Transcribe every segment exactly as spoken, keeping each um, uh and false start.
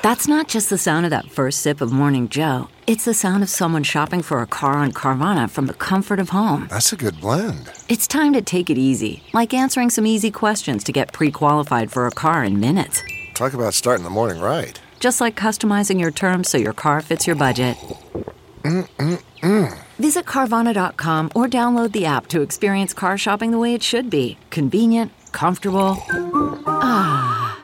That's not just the sound of that first sip of Morning Joe. It's the sound of someone shopping for a car on Carvana from the comfort of home. That's a good blend. It's time to take it easy, like answering some easy questions to get pre-qualified for a car in minutes. Talk about starting the morning right. Just like customizing your terms so your car fits your budget. Mm-mm-mm. Visit Carvana dot com or download the app to experience car shopping the way it should be. Convenient, comfortable. Ah.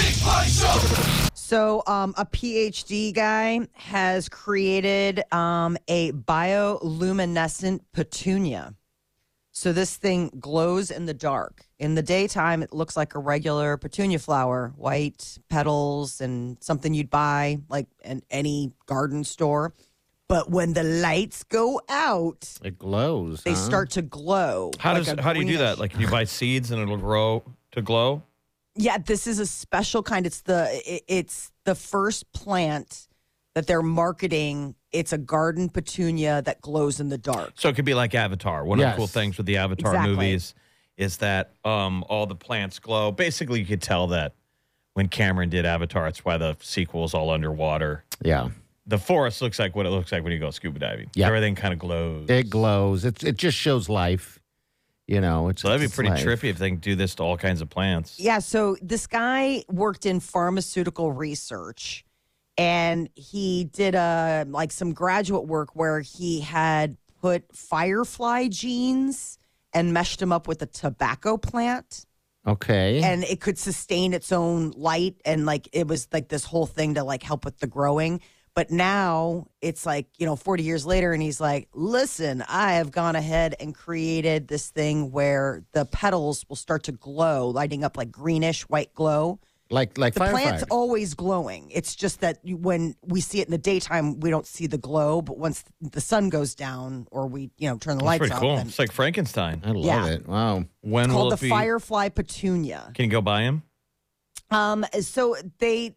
So um, a PhD guy has created um, a bioluminescent petunia. So this thing glows in the dark. In the daytime, it looks like a regular petunia flower, white petals and something you'd buy like in any garden store. But when the lights go out, it glows. They huh? start to glow. How like does how do you do greenish. that? Like, can you buy seeds and it'll grow to glow? Yeah, this is a special kind. It's the it, it's the first plant that they're marketing. It's a garden petunia that glows in the dark. So it could be like Avatar. One of Yes. the cool things with the Avatar Exactly. movies is that um, all the plants glow. Basically, you could tell that when Cameron did Avatar, it's why the sequel is all underwater. Yeah. The forest looks like what it looks like when you go scuba diving. Yep. Everything kind of glows. It glows. It, it just shows life. You know, it's So that'd be it's pretty life. trippy if they can do this to all kinds of plants. Yeah, so this guy worked in pharmaceutical research, and he did a like some graduate work where he had put firefly genes and meshed them up with a tobacco plant, Okay. and it could sustain its own light, and like it was like this whole thing to like help with the growing. But now it's like, you know, forty years later, and he's like, listen, I have gone ahead and created this thing where the petals will start to glow, lighting up like greenish white glow. like like The plant's firefighters. always glowing. It's just that you- when we see it in the daytime, we don't see the glow. But once the sun goes down or we, you know, turn the That's lights pretty off, cool. then It's like Frankenstein. I love Yeah. it. Wow. When it's will called it the be? firefly petunia. Can you go buy them? Um, so they,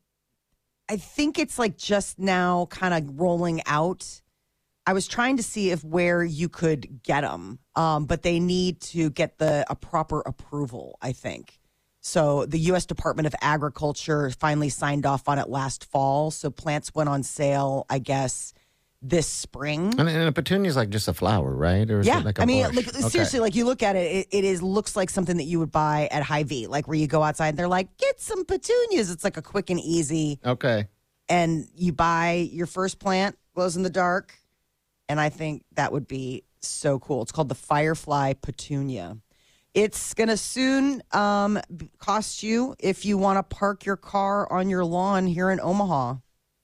I think it's like just now kind of rolling out. I was trying to see if where you could get them, um, but they need to get the a proper approval, I think. So the U S Department of Agriculture finally signed off on it last fall. So plants went on sale, I guess, this spring. And, and a petunia is like just a flower, right? Or is Yeah, it like a I mean, bush? like Okay. seriously, like you look at it, it, it is looks like something that you would buy at Hy-Vee, like where you go outside and they're like, get some petunias. It's like a quick and easy, Okay. and you buy your first plant, glows in the dark, and I think that would be so cool. It's called the Firefly Petunia. It's gonna soon um, b- cost you if you want to park your car on your lawn here in Omaha.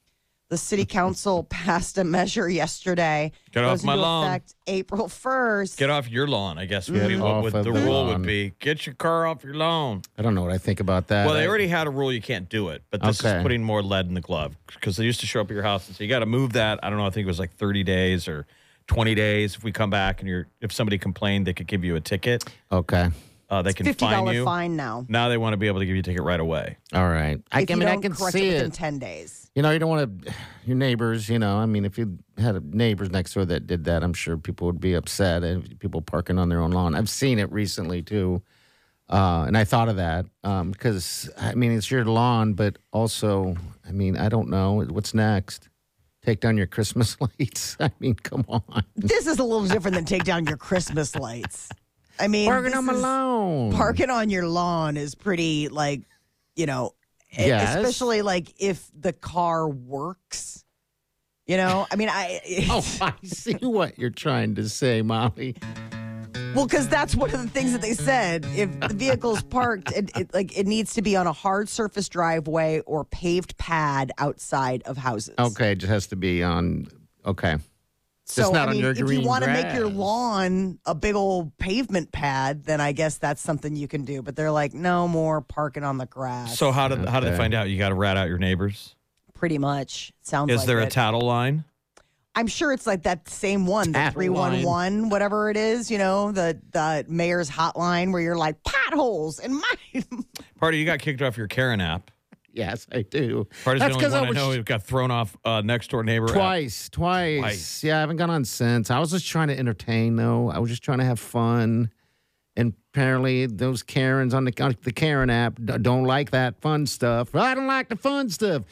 The city council passed a measure yesterday. Get off Goes my into lawn. effect April first. Get off your lawn, I guess. Would Get be what off would of the the rule lawn. would be. Get your car off your lawn. I don't know what I think about that. Well, they I- already had a rule you can't do it, but this Okay. is putting more lead in the glove because they used to show up at your house and say you got to move that. I don't know. I think it was like thirty days or twenty days. If we come back and you're, if somebody complained, they could give you a ticket. Okay. Uh, they can fifty fine dollar you. fine now. Now they want to be able to give you a ticket right away. All right. I, if I you mean, I don't can correct see it within it. ten days. You know, you don't want to, your neighbors, you know, I mean, if you had neighbors next door that did that, I'm sure people would be upset. And people parking on their own lawn. I've seen it recently, too. Uh, and I thought of that because, I mean, it's your lawn, but also, I mean, I don't know. What's next? Take down your Christmas lights? I mean, come on. This is a little different than take down your Christmas lights. I mean, Parking this on my is- lawn. Parking on your lawn is pretty, like, you know, e- Yes. especially like if the car works. You know, I mean, I Oh, I see what you're trying to say, Molly. well, because that's one of the things that they said. If the vehicle's parked, it, it like it needs to be on a hard surface driveway or paved pad outside of houses. Okay, it just has to be on, okay. So, Just not I on mean, your if you green want to make your grass. lawn a big old pavement pad, then I guess that's something you can do. But they're like, no more parking on the grass. So how did how did they Okay. find out? You got to rat out your neighbors. pretty much sounds. Is like there a it. tattle line? I'm sure it's like that same one, the Tattle three one one, whatever it is. You know, the the mayor's hotline where you're like potholes and my. Party, you got kicked off your Karen app. Yes, I do. Party's That's the only one I, was know who got thrown off uh, next door neighbor app. twice, twice, Twice. Yeah, I haven't gone on since. I was just trying to entertain, though. I was just trying to have fun. And apparently, those Karens on the on the Karen app d- don't like that fun stuff. I don't like the fun stuff.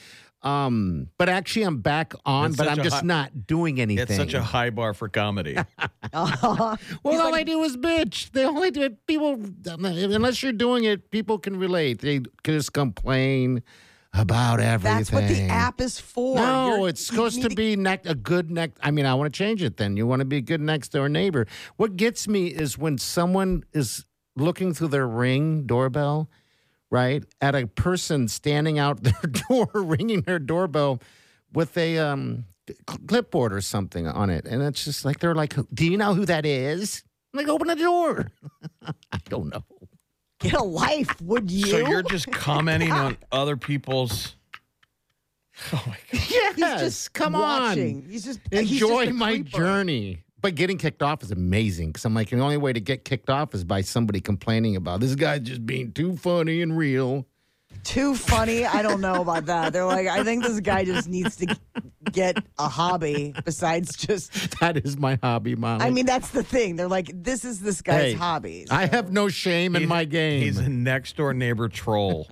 Um, but actually, I'm back on, It's but such I'm a just high- not doing anything. It's such a high bar for comedy. Well, all I do is bitch. They only do it. People, unless you're doing it, people can relate. They just complain about everything. That's what the app is for. No, You're- it's you supposed need to be next, a good next. I mean, I want to change it. Then you want to be a good next door neighbor. What gets me is when someone is looking through their Ring doorbell, right, at a person standing out their door, ringing their doorbell with a um, cl- clipboard or something on it, and it's just like they're like, "Do you know who that is?" I'm like, "Open the door." I don't know. Get a life, would you? So you're just commenting on other people's. Oh my god! Yes, He's just come watching. on. He's just he's Enjoy just a my creeper. journey. But getting kicked off is amazing because I'm like, the only way to get kicked off is by somebody complaining about this guy just being too funny and real. Too funny. I don't know about that. They're like, I think this guy just needs to get a hobby besides just. That is my hobby, Molly. I mean, that's the thing. They're like, this is this guy's Hey, hobby. I have no shame in He's- my game. He's a next door neighbor troll.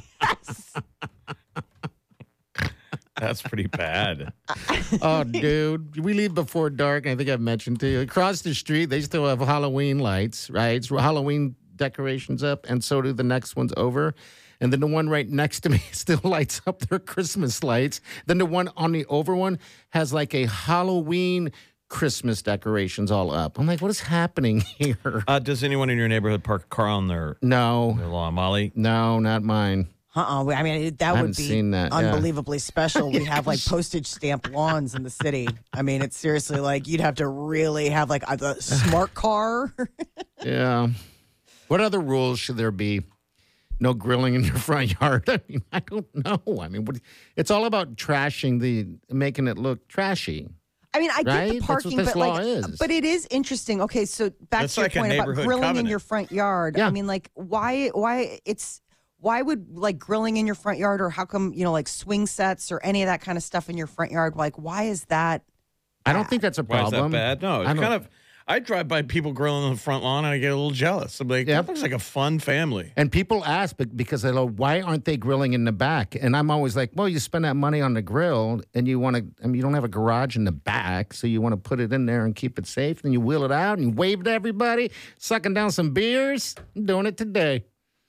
That's pretty bad. Oh, dude, we leave before dark. I think I've mentioned to you. Across the street, they still have Halloween lights, right? It's Halloween decorations up, and so do the next ones over. And then the one right next to me still lights up their Christmas lights. Then the one on the over one has like a Halloween Christmas decorations all up. I'm like, what is happening here? Uh, does anyone in your neighborhood park a car on their, No, their lawn, Molly? no, not mine. Uh-uh. I mean, it- that I would haven't be seen that, yeah. unbelievably special. We have like postage stamp lawns in the city. I mean, it's seriously like you'd have to really have like a, a smart car. Yeah. What other rules should there be? No grilling in your front yard. I mean, I don't know. I mean, what, it's all about trashing the, making it look trashy. I mean, I get Right? the That's what parking, this but law like, is. but it is interesting. Okay, so back It's to your like a point about neighborhood grilling in covenant. your front yard. Yeah. I mean, like, why? Why it's why would like grilling in your front yard, or how come you know like swing sets or any of that kind of stuff in your front yard? Like, why is that? I don't think that's a Why is problem. that bad? No, it's I don't- kind of. I drive by people grilling on the front lawn and I get a little jealous. I'm like, Yeah. that looks like a fun family. And people ask be- because they go, why aren't they grilling in the back? And I'm always like, well, you spend that money on the grill and you want to, I mean, you don't have a garage in the back, so you want to put it in there and keep it safe. Then you wheel it out and you wave to everybody, sucking down some beers. I'm doing it today.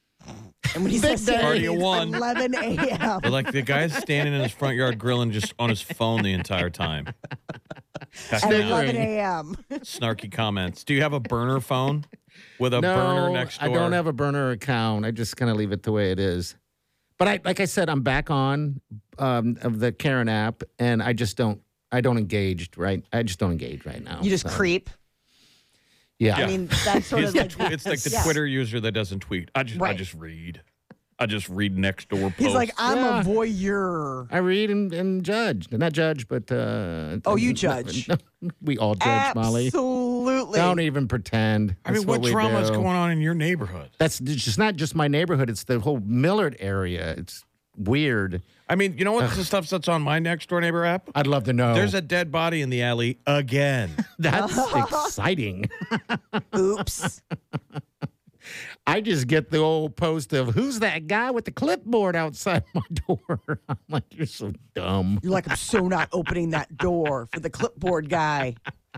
And when he Big says day. Party of one. eleven a.m. But like the guy's standing in his front yard grilling just on his phone the entire time. Heck at no. eleven a.m. Snarky comments. Do you have a burner phone with a no, burner next door? I don't have a burner account. I just kind of leave it the way it is. But I, like I said, I'm back on um, of the Karen app, and I just don't. I don't engage. Right, I just don't engage right now. You just so, creep. Yeah. I mean, that's sort He's of the like tw- it's like the Yeah. Twitter user that doesn't tweet. I just I Right. just read. I just read next door posts. He's like, I'm Yeah. a voyeur. I read and, and judge. Not judge, but uh, Oh, you judge. We all judge, Molly. Absolutely. Don't even pretend. I mean, That's what we drama is do. going on in your neighborhood? That's it's just not just my neighborhood. It's the whole Millard area. It's weird. I mean, you know what the stuff that's on my next door neighbor app? I'd love to know. There's a dead body in the alley again. That's exciting. Oops. I just get the old post of who's that guy with the clipboard outside my door. I'm like, you're so dumb. You're like, I'm so not opening that door for the clipboard guy.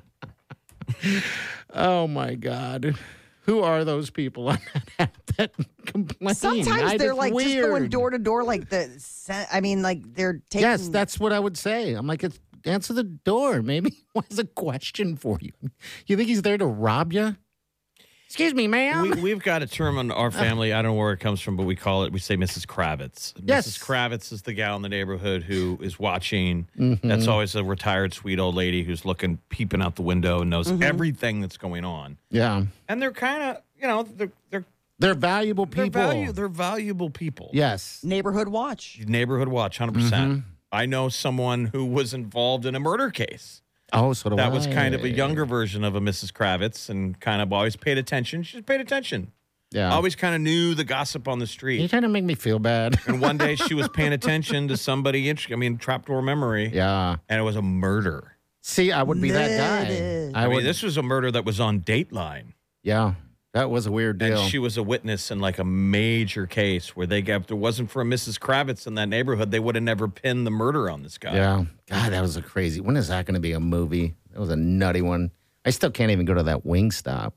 Oh my God. Who are those people on that app that complain? Sometimes I- they're it's like just weird. going door to door, like the. se- I mean, like they're taking. Yes, that's what I would say. I'm like, it's, answer the door. Maybe he has a question for you. You think he's there to rob you? Excuse me, ma'am. we, we've got a term in our family. I don't know where it comes from, but we call it, we say Missus Kravitz. Yes. Missus Kravitz is the gal in the neighborhood who is watching. Mm-hmm. That's always a retired sweet old lady who's looking, peeping out the window and knows Mm-hmm. everything that's going on. Yeah. And they're kind of, you know, they're, they're, They're valuable they're, people. value, they're valuable people. Yes. Neighborhood watch. Neighborhood watch, one hundred percent. Mm-hmm. I know someone who was involved in a murder case. Oh, so do That I. was kind of a younger version of a Missus Kravitz and kind of always paid attention. She just paid attention. Yeah. Always kind of knew the gossip on the You're street. trying to make me feel bad. And one day she was paying attention to somebody, int- I mean, trapdoor memory, Yeah. and it was a murder. See, I would be that Murder. guy. I, I, would. mean, this was a murder that was on Dateline. yeah. That was a weird deal. And she was a witness in like a major case where they got, if it wasn't for a Missus Kravitz in that neighborhood, they would have never pinned the murder on this guy. Yeah. God, that was a crazy. When is that going to be a movie? That was a nutty one. I still can't even go to that Wingstop.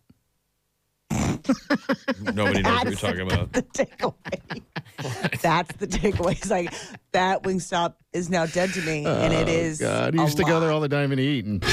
Nobody knows what you're talking about. The takeaway. That's the takeaway. It's like that Wingstop is now dead to me, and it is. God, I used to a go there lot. all the time and eat. And...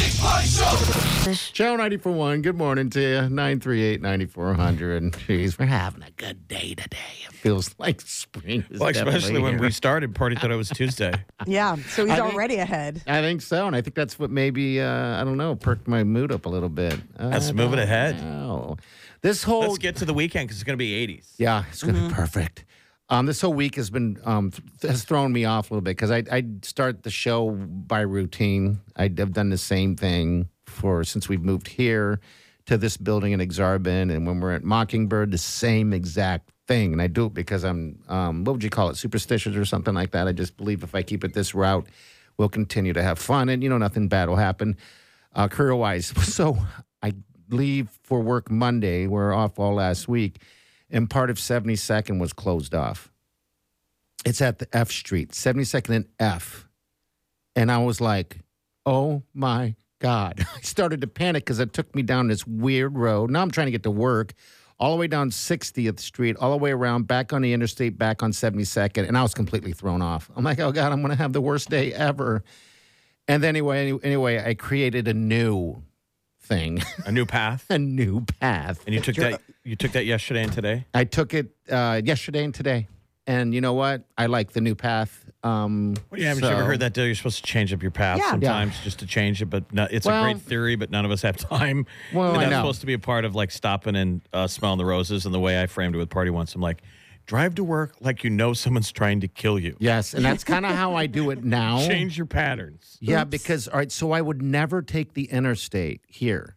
Joe ninety-four point one, good morning to you. nine three eight, nine four zero zero. And geez, we're having a good day today. It feels like spring is Well, especially definitely when here. we started, Party thought it was Tuesday. Yeah, so he's I think- already ahead. I think so, and I think that's what maybe, uh, I don't know, perked my mood up a little bit. Let's I move it don't ahead. know. This whole... Let's get to the weekend because it's going to be eighties. Yeah, it's going to be perfect. Um, this whole week has been um, th- has thrown me off a little bit because I I start the show by routine. I've done the same thing for since we've moved here to this building in Exarban, and when we're at Mockingbird, the same exact thing. And I do it because I'm um, what would you call it, superstitious or something like that. I just believe if I keep it this route, we'll continue to have fun, and you know nothing bad will happen uh, career wise. So I leave for work Monday. We're off all last week. And part of seventy-second was closed off. It's at the F Street, seventy-second and F. And I was like, oh, my God. I started to panic because it took me down this weird road. Now I'm trying to get to work, all the way down sixtieth Street, all the way around, back on the interstate, back on seventy-second. And I was completely thrown off. I'm like, oh, God, I'm going to have the worst day ever. And then anyway, anyway, I created a new thing, A new path. a new path. And you took that you took that yesterday and today? I took it uh, yesterday and today. And you know what? I like the new path. Um, Well, yeah, haven't so- you ever heard that deal? You're supposed to change up your path Yeah. sometimes just to change it, but no, it's Well- a great theory, but none of us have time. Well, and I that's know. supposed to be a part of like stopping and uh, smelling the roses. And the way I framed it with Party once, I'm like, drive to work like you know someone's trying to kill you. Yes, and that's kind of how I do it now. Change your patterns. Yeah, because, all right, so I would never take the interstate here.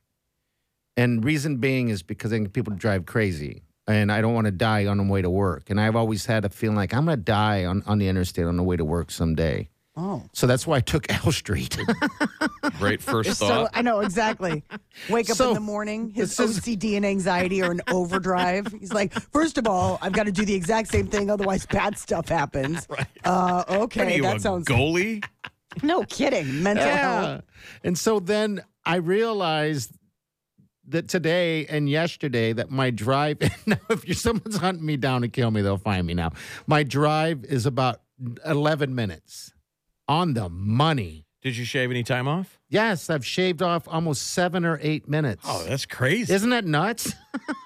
And reason being is because I think people drive crazy. And I don't want to die on the way to work. And I've always had a feeling like I'm going to die on, on the interstate on the way to work someday. Oh. So that's why I took L Street. Great first So thought. I know exactly. Wake up So, in the morning, his O this is- C D and anxiety are in overdrive. He's like, first of all, I've got to do the exact same thing, otherwise bad stuff happens. Right. Uh, What are okay, you, that a sounds goalie? no kidding. Mental health. Yeah. And so then I realized that today and yesterday that my drive, now if you're someone's hunting me down to kill me, they'll find me now. My drive is about eleven minutes on the money. Did you shave any time off? Yes, I've shaved off almost seven or eight minutes. Oh, that's crazy. Isn't that nuts?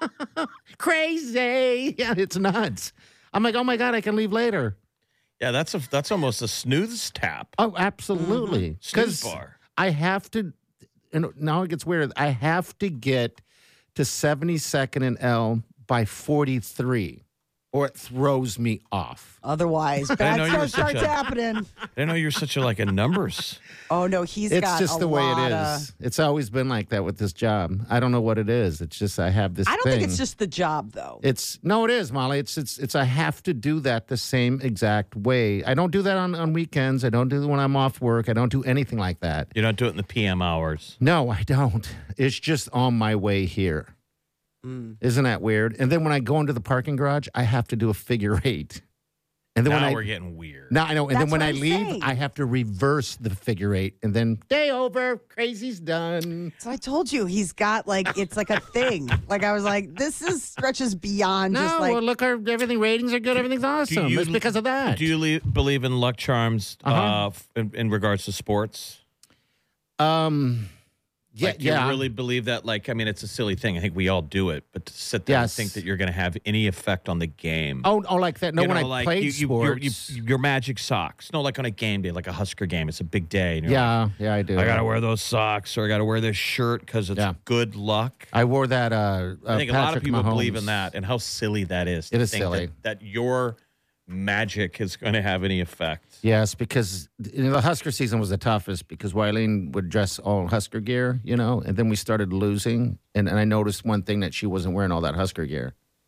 Crazy. Yeah, it's nuts. I'm like, oh my God, I can leave later. Yeah, that's a that's almost a snooze tap. Oh, absolutely. Snooze bar. I have to, and now it gets weird. I have to get to seventy-second and L by forty-three, or it throws me off. Otherwise, know bad you were stuff such starts a- happening. I didn't know you were such a like a numbers. Oh no, he's It's got just a the way it lot is. of- It's always been like that with this job. I don't know what it is. It's just I have this. I don't thing. think it's just the job though. It's no, it is, Molly. It's it's it's. I have to do that the same exact way. I don't do that on, on weekends. I don't do it when I'm off work. I don't do anything like that. You don't do it in the P M hours. No, I don't. It's just on my way here. Mm. Isn't that weird? And then when I go into the parking garage, I have to do a figure eight. And then Now when I we're getting weird. now I know. And That's then when what I I'm leave, saying. I have to reverse the figure eight. And then day over, crazy's done. So I told you he's got like it's like a thing. Like I was like, this is stretches beyond No, just like well, look, our everything ratings are good. Everything's awesome. you- It's because of that. Do you le- believe in luck charms uh Uh-huh. f- in, in regards to sports? um, yeah, Like, do yeah. you really believe that? Like, I mean, it's a silly thing. I think we all do it, but to sit there and Yes. think that you're going to have any effect on the game. Oh, oh, like that. No, You when know, I like played you, you, your, sports. you, your magic socks. No, like on a game day, like a Husker game. It's a big day. And you're yeah, yeah, I do. like, I got to wear those socks or I got to wear this shirt because it's Yeah. good luck. I wore that. Uh, uh, I think a lot of Patrick people believe Mahomes. in that and how silly that is. It to is think silly. That, that your magic is going to have any effect. Yes, because you know, the Husker season was the toughest because Wileen would dress all Husker gear, you know, and then we started losing. And, and I noticed one thing that she wasn't wearing all that Husker gear.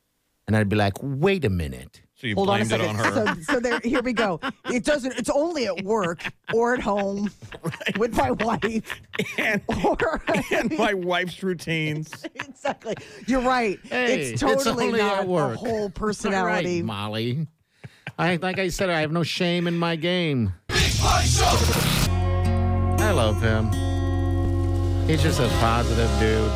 And I'd be like, wait a minute. So you Hold on a blamed it second. on her. So, so there, here we go. It doesn't. It's only at work or at home with my wife. and, Or and my wife's routines. exactly. You're right. Hey, it's it's totally only not at work. a whole All personality. right, Molly. I like I said, I have no shame in my game. I love him. He's just a positive dude.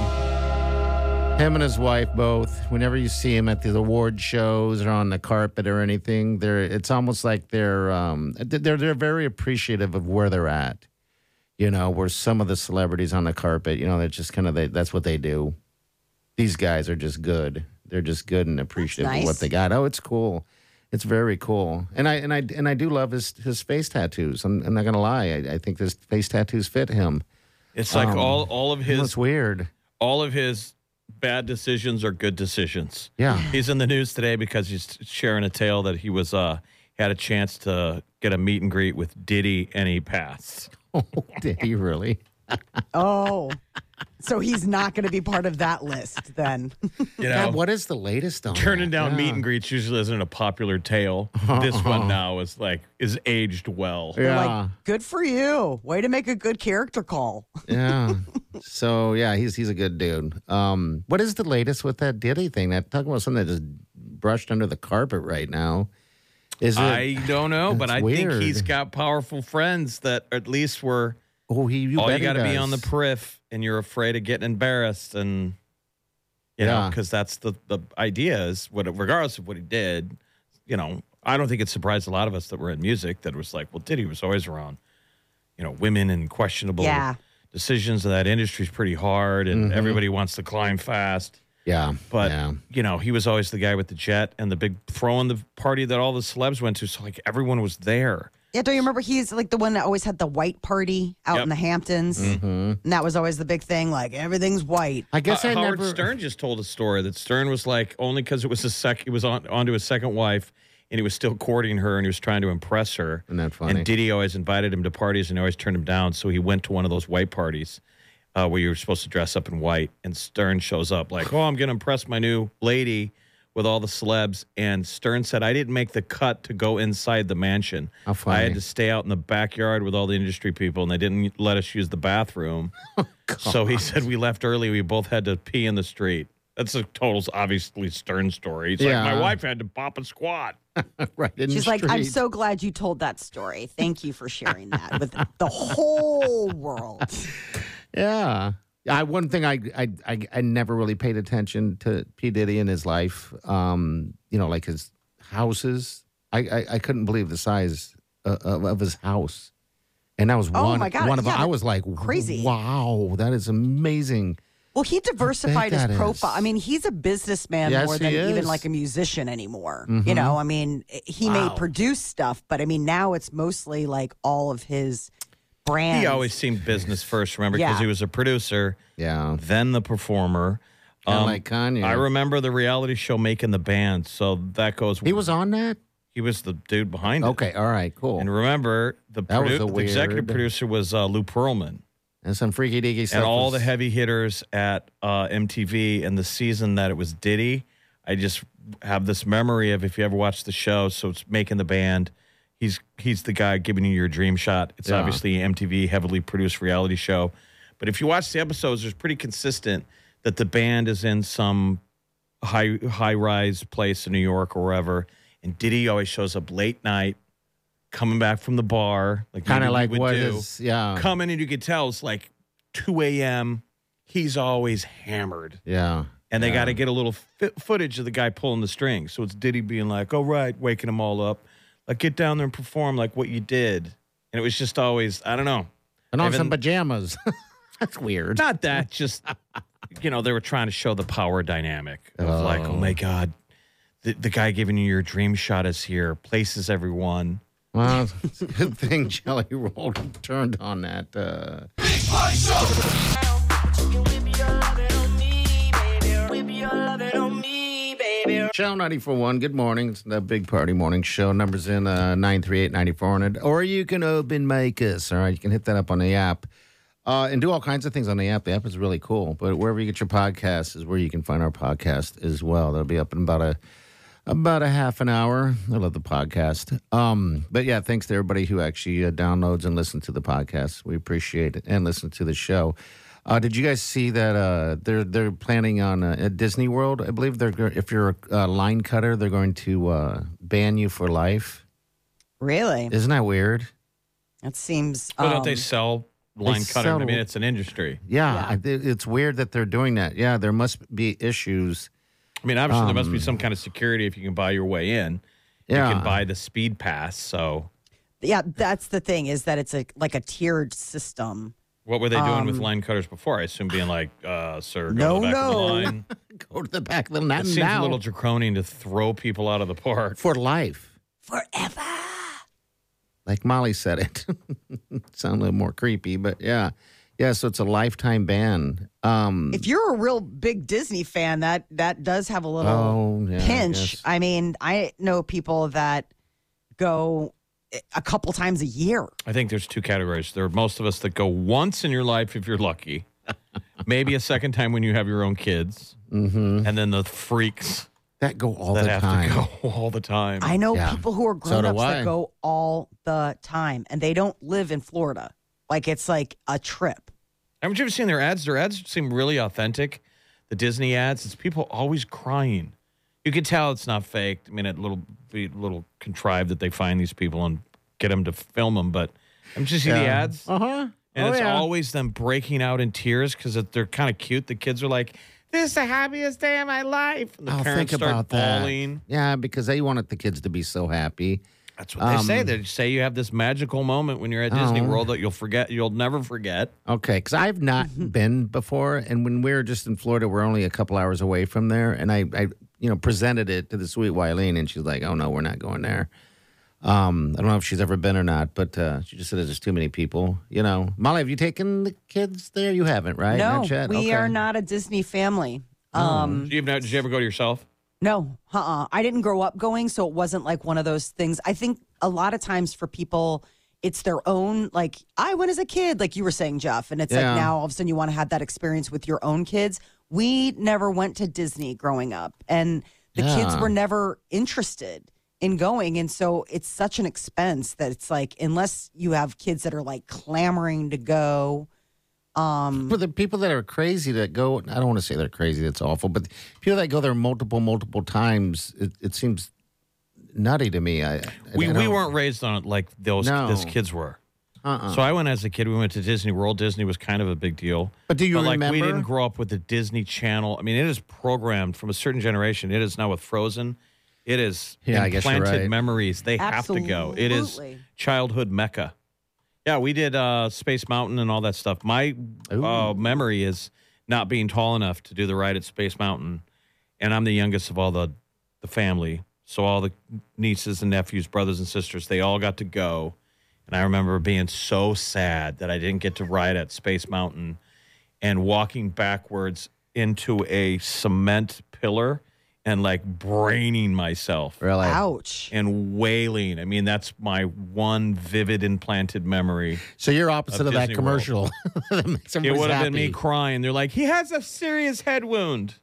Him and his wife both. Whenever you see him at the award shows or on the carpet or anything, they're it's almost like they're um they're they're very appreciative of where they're at. You know, where some of the celebrities on the carpet, you know, they're just kind of they, that's what they do. These guys are just good. They're just good and appreciative nice. of what they got. Oh, it's cool. It's very cool. And I and I and I do love his his face tattoos. I'm, I'm not gonna lie. I, I think his face tattoos fit him. It's like Um, all all of his It's weird. all of his bad decisions are good decisions. Yeah. He's in the news today because he's sharing a tale that he was uh had a chance to get a meet and greet with Diddy and he passed. Oh, did he really? Oh, so he's not going to be part of that list then. You know, God, what is the latest on turning that? down Yeah. meet and greets usually isn't a popular tale. This one now is like is aged well. They're Yeah. like, good for you. Way to make a good character call. Yeah. So yeah, he's he's a good dude. Um, what is the latest with that Diddy thing? That talking about something that just brushed under the carpet right now. Is it? I don't know, but It's I weird. think he's got powerful friends that at least were oh, he. You all bet you got to he be does. on the periph, and you're afraid of getting embarrassed, and you know, Yeah. because that's the the idea is what, regardless of what he did, you know, I don't think it surprised a lot of us that were in music that it was like, well, Diddy was always around, you know, women and questionable Yeah. decisions, and that industry's pretty hard, and everybody wants to climb fast. Yeah, But yeah. you know, he was always the guy with the jet and the big throwing the party that all the celebs went to. So like everyone was there. Yeah, don't you remember he's like the one that always had the white party out Yep. in the Hamptons? And that was always the big thing, like everything's white. I guess Uh, I Howard never. Stern just told a story that Stern was like only because it was his sec. He was on onto his second wife, and he was still courting her, and he was trying to impress her. Isn't that funny? And Diddy always invited him to parties, and he always turned him down. So he went to one of those white parties uh, where you were supposed to dress up in white. And Stern shows up like, "Oh, I'm going to impress my new lady." With all the celebs, and Stern said, I didn't make the cut to go inside the mansion. How funny. I had to stay out in the backyard with all the industry people, and they didn't let us use the bathroom. So he said we left early. We both had to pee in the street. That's a total, obviously, Stern story. He's Yeah. like, my wife had to pop a squat. right in She's the like, I'm street. so glad you told that story. Thank you for sharing that with the whole world. Yeah. I one thing I, I I I never really paid attention to P Diddy in his life. Um, you know, like his houses. I I, I couldn't believe the size uh, of, of his house, and that was Oh, one my God. one of them. Yeah, I was like, crazy. Wow, that is amazing. Well, he diversified his that is. profile. I mean, he's a businessman Yes, more he than even is. like a musician anymore. Mhm. You know, I mean, he Wow. may produce stuff, but I mean, now it's mostly like all of his brands. He always seemed business first, remember, because Yeah. he was a producer, Yeah, then the performer. Kinda like Kanye. I remember the reality show Making the Band. So that goes. he was on that. He was the dude behind it. Okay, all right, cool. And remember, the, That was produ- a the executive weird- producer was uh, Lou Pearlman. And some freaky deaky stuff. And all was- the heavy hitters at uh, M T V and the season that it was Diddy. I just have this memory of if you ever watched the show, so it's Making the Band. He's he's the guy giving you your dream shot. It's Yeah. obviously an M T V heavily produced reality show. But if you watch the episodes, it's pretty consistent that the band is in some high high rise place in New York or wherever. And Diddy always shows up late night, coming back from the bar, like kind maybe of we like would what do. is yeah Coming and you could tell it's like two a.m. He's always hammered. yeah. And they yeah. got to get a little fi- footage of the guy pulling the strings. So it's Diddy being like, all right, waking them all up. Like, get down there and perform like what you did. And it was just always, I don't know. and on Even- some pajamas. That's weird. Not that, just, you know, they were trying to show the power dynamic of like, oh my God, the, the guy giving you your dream shot is here, places everyone. Well, it's a good thing Jelly Roll turned on that. Uh, Show ninety-four point one. Good morning. It's the Big Party Morning Show. Numbers in uh, nine three eight, nine four hundred. Or you can open make us. All right. You can hit that up on the app uh, and do all kinds of things on the app. The app is really cool. But wherever you get your podcasts is where you can find our podcast as well. That'll be up in about a About a half an hour. I love the podcast. Um, but yeah, thanks to everybody who actually uh, downloads and listens to the podcast. We appreciate it and listen to the show. Uh, did you guys see that uh, they're they're planning on uh, at Disney World? I believe they're go- if you're a uh, line cutter, they're going to uh, ban you for life. Really? Isn't that weird? That seems. Well, don't um, they sell line they cutter? sell- I mean, it's an industry. Yeah, Yeah. I- it- it's weird that they're doing that. Yeah, there must be issues. I mean, obviously there must be some kind of security if you can buy your way in. Yeah. You can buy the speed pass. So Yeah, that's the thing is that it's a like a tiered system. what were they doing Um, with line cutters before? I assume being like, uh, sir, go No, to the back of the no. line. Go to the back of the not It seems now a little draconian to throw people out of the park. for life. Forever. Like Molly said it. Sound a little more creepy, but yeah. Yeah, so it's a lifetime ban. Um, If you're a real big Disney fan, that that does have a little oh, yeah, I pinch. guess. I mean, I know people that go a couple times a year. I think there's two categories. There are most of us that go once in your life if you're lucky, maybe a second time when you have your own kids, Mhm. and then the freaks That go all that the have time. to go all the time. I know Yeah. people who are So do grown-ups I. that go all the time, and they don't live in Florida. Like it's like a trip. Haven't you ever seen their ads? Their ads seem really authentic. The Disney ads, it's people always crying. You can tell it's not fake. I mean, it little be a little contrived that they find these people and get them to film them. But I'm just see the Yeah. ads, Uh-huh. and Oh, it's yeah. always them breaking out in tears because they're kind of cute. The kids are like, "This is the happiest day of my life." And the Oh, parents think start about that. bawling. Yeah, because they wanted the kids to be so happy. That's what they say. Um, They say you have this magical moment when you're at Disney Oh. World that you'll forget. You'll never forget. Okay, because I've not been before, and when we were just in Florida, we're only a couple hours away from there, and I, I you know, presented it to the sweet Wileen, and she's like, "Oh no, we're not going there." Um, I don't know if she's ever been or not, but uh, she just said there's too many people. You know, Molly, have you taken the kids there? You haven't, right? No, Not yet? we Okay. are not a Disney family. Um, Did you, did you ever go to yourself? No, uh-uh. I didn't grow up going, so it wasn't like one of those things. I think a lot of times for people, it's their own, like, I went as a kid, like you were saying, Jeff. And it's Yeah. like now all of a sudden you want to have that experience with your own kids. We never went to Disney growing up, and the kids Yeah. were never interested in going. And so it's such an expense that it's like, unless you have kids that are like clamoring to go. Um, But the people that are crazy that go, I don't want to say they're crazy, that's awful, but people that go there multiple, multiple times, it, it seems nutty to me. I, I We don't- we weren't raised on it like those No. those kids were. Uh-uh. So I went as a kid. We went to Disney World. Disney was kind of a big deal. But do you like we remember? didn't grow up with the Disney Channel. I mean, it is programmed from a certain generation. It is now with Frozen. It is Yeah, I guess you're implanted right. memories. They have to go. It is Absolutely. childhood mecca. Yeah, we did uh, Space Mountain and all that stuff. My uh, memory is not being tall enough to do the ride at Space Mountain, and I'm the youngest of all the the family. So all the nieces and nephews, brothers and sisters, they all got to go. And I remember being so sad that I didn't get to ride at Space Mountain and walking backwards into a cement pillar and like braining myself Really? ouch. and wailing. I mean, that's my one vivid implanted memory. So you're opposite Of of, that Disney commercial. That makes It everybody would have been me happy. crying. They're like, he has a serious head wound.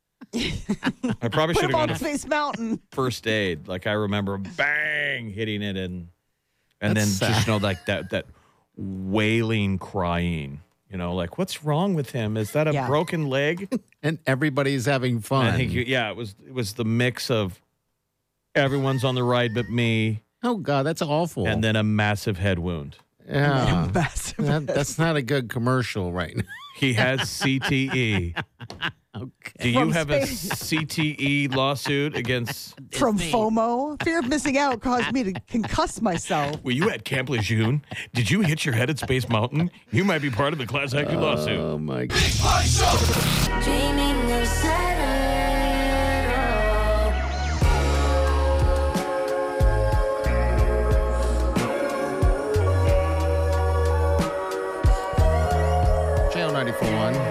I probably Put should him have on gone to Space Mountain. first aid. Like I remember bang hitting it and and That's then just sad. you know like that that wailing crying. You know, like what's wrong with him? Is that a Yeah. broken leg? And everybody's having fun. I think you, yeah, it was it was the mix of everyone's on the ride but me, oh, God, that's awful. and then a massive head wound. yeah. Massive. That- that's not a good commercial right now. He has C T E. Okay. Do you From have a space. C T E lawsuit against? From FOMO, fear of missing out caused me to concuss myself. Were you at Camp Lejeune? Did you hit your head at Space Mountain? You might be part of the class action lawsuit. Oh, my God. Dreaming of Saturn. Channel ninety-four point one.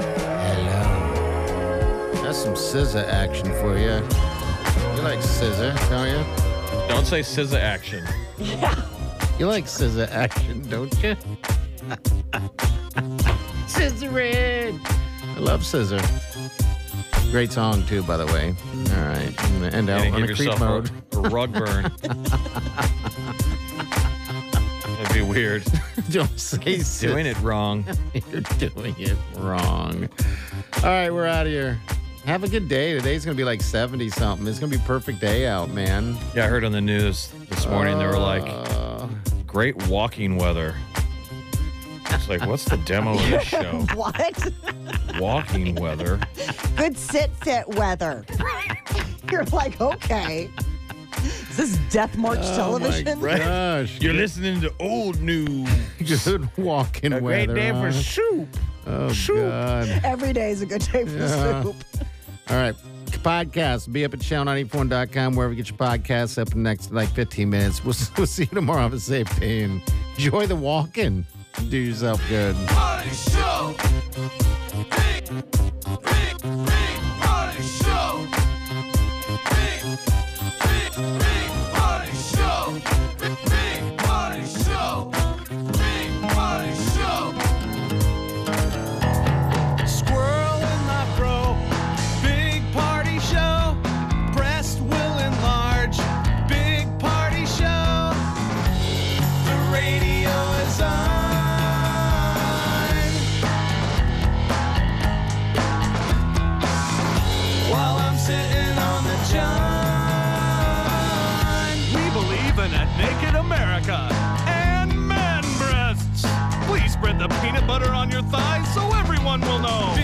Hello. That's some S Z A action for you. You like S Z A, don't you? Don't say S Z A action. You like S Z A action, don't you? Scissoring. I love scissor. Great song, too, by the way. All right. I'm going to end out You're on gonna a give creep yourself mode. a, a rug burn. That'd be weird. Don't say He's doing it wrong. You're doing it wrong. All right, we're out of here. Have a good day. Today's going to be like seventy something. It's going to be a perfect day out, man. Yeah, I heard on the news this morning they were like, Uh, great walking weather. It's like, what's the demo of this show? What? Walking weather. Good sit sit weather. You're like, okay. Is this Death March television? Oh my gosh. You're listening to old news. Good walking A weather. great day for huh? soup. Oh, soup. God. Every day is a good day for Yeah. soup. All right. Podcast. Be up at channel nine four dot com, wherever you get your podcasts up in the next like fifteen minutes. We'll, we'll see you tomorrow. Have a safe day and enjoy the walking. Do yourself good. Party show. Big, big, big party show. Big, big, big party show. Big, big party show. Big party show. Squirrel in my fro. Big party show. Breast will enlarge. Big party show. The radio is on. While I'm sitting on the john. We believe in a naked America and man breasts. Please spread the peanut butter on your thighs so everyone will know.